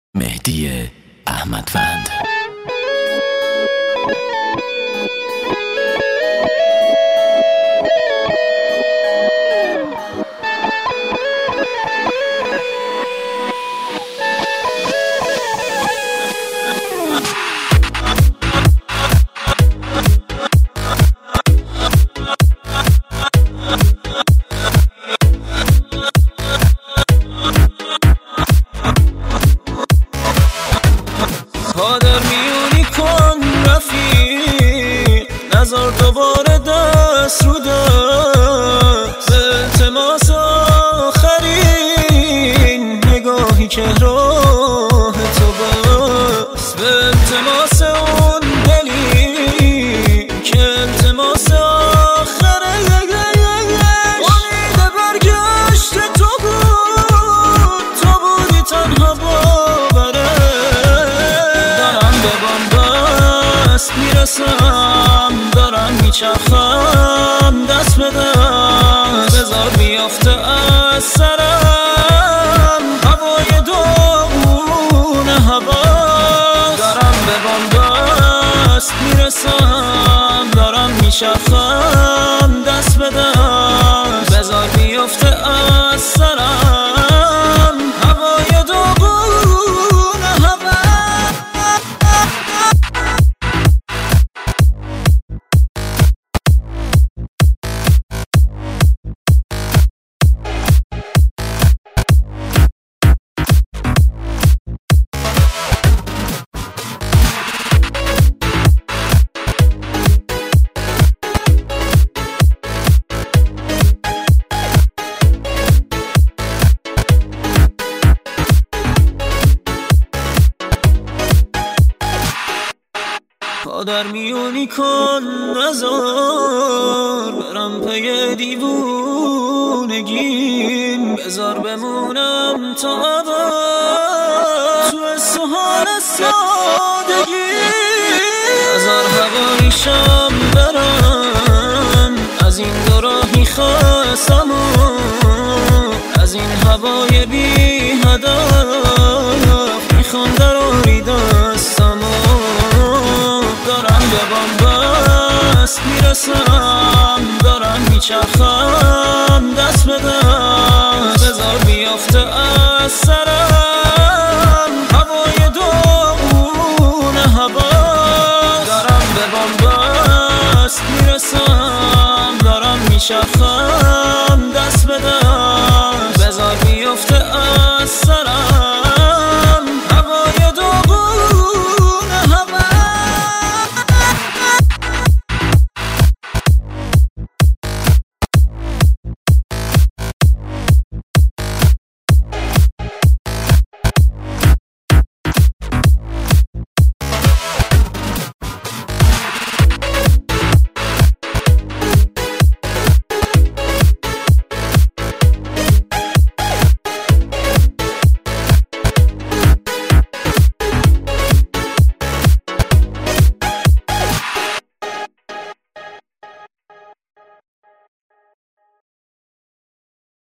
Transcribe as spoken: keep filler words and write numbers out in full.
مهدی احمدوند. پادر میونی کن رفیق، نزار دوباره دست رو دست. به التماس آخرین نگاهی که راه تو بست، به التماس اون دلی که التماس آخره. امید برگشت تو بود، تو بودی تنها باوره. میرسم دارم میچرخم، دست به دست بذار بیافته از سرم هوای داغون هوا. دارم به بنبست میرسم، دارم میچرخم، دست به دست بذار بیافته از سرم هوای داغون هوا. پادر میونی کن نزار برم پی دیوونگیم، بذار بمونم تا ابد تو سوهان سادگی. بذار هوایشم برم از این دو راهی خواستم، از این هوای بی هدف میخوام دراری دستم. دارم به بنبست میرسم، دارم میچرخم، دست به دست بذار بیافته از سرم